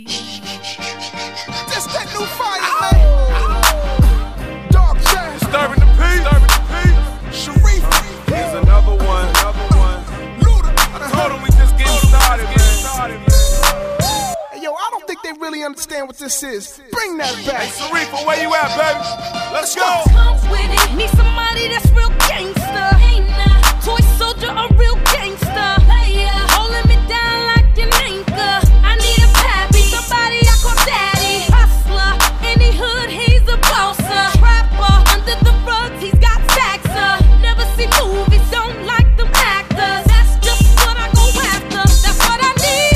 Just that new fire, man. Dark Jazz. Disturbing the peace. Sharif. Here's another one. Luda. I told him we just getting started, man. Hey, yo, I don't think they really understand what this is. Bring that back. Hey, Sharifa, where you at, baby? Let's go. Come with it. Need somebody that's real gangster. Toy soldier, a real gangster. Holding me down like an anchor. I need a pappy, somebody I call daddy. Hustler, any hood, he's a bosser. Trapper, under the rugs, he's got taxer. Never see movies, don't like them actors. That's just what I go after. That's what I need.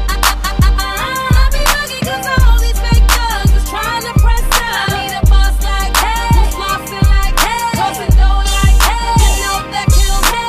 I be lucky cause all these fake thugs is trying to press up. I need a boss like hey, who's flossing like hey, tossing dough like hey, you know that kills me.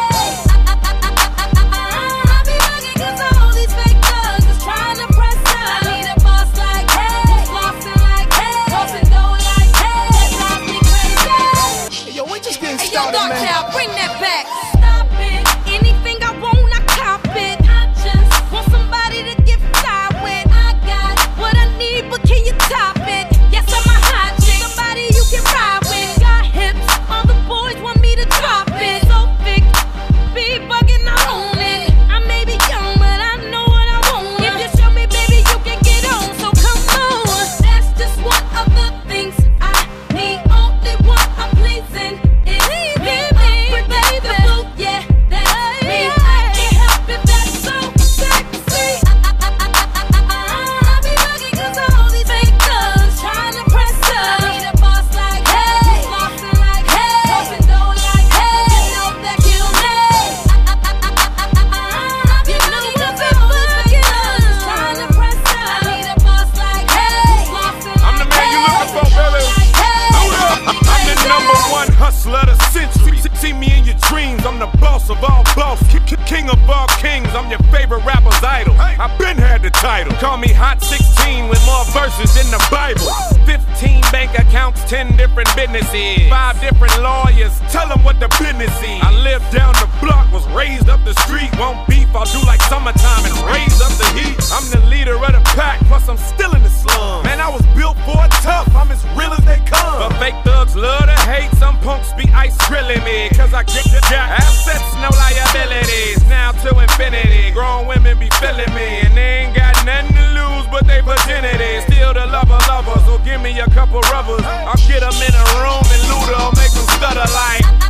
I be lucky cause all these fake thugs is trying to press up. I need a boss like hey, who's flossing like hey, tossing dough like hey, that drives me crazy. Hey, yo, we just getting Hey, yo, started, Dark man. Town, bring that back. Stop it. Anything I want, I cop it. I just want somebody to get fly with. I got what I need, but can you top it? Yes, I'm a hot chick. Somebody you can ride with. Got hips, all the boys want me to drop it. So thick, be bugging, I own it. I may be young, but I know what I want. If you show me, baby, you can get on. So come on. That's just one of the things I need. Only one I'm pleasing. It ain't me, baby. Yeah, that's me. I can't help it, that's so sexy. I be lucky cause all these fake thugs trying to press up. I need a boss like hey, flossing like hey, tossing dough like hey, you know that kills me. You know what's up, thugs trying to press up. I need a boss like hey, flossing like I'm the man you looking for, baby. I'm the number one hustler of the century. See me in your dreams, I'm the boss of all boss, king of all kings. I'm your favorite rapper's idol. I've been had the title. Call me Hot 16 with more verses than the Bible. 15 bank accounts, 10 different businesses, 5 different lawyers. Tell them what the business is. I live down the block, was raised up the street. Won't beef, I'll do like summertime and raise up the heat. I'm the leader of the pack, plus I'm still in the slum. Man, I was built for it tough, I'm as real as they come. But fake thugs love to hate, some punks be ice grilling me. Cause I get assets, no liabilities. Now to infinity, grown women be feeling me. And they ain't got nothing to lose but they virginity. Still the lover, so give me a couple rubbers. I'll get them in a room and loot 'em, make them stutter like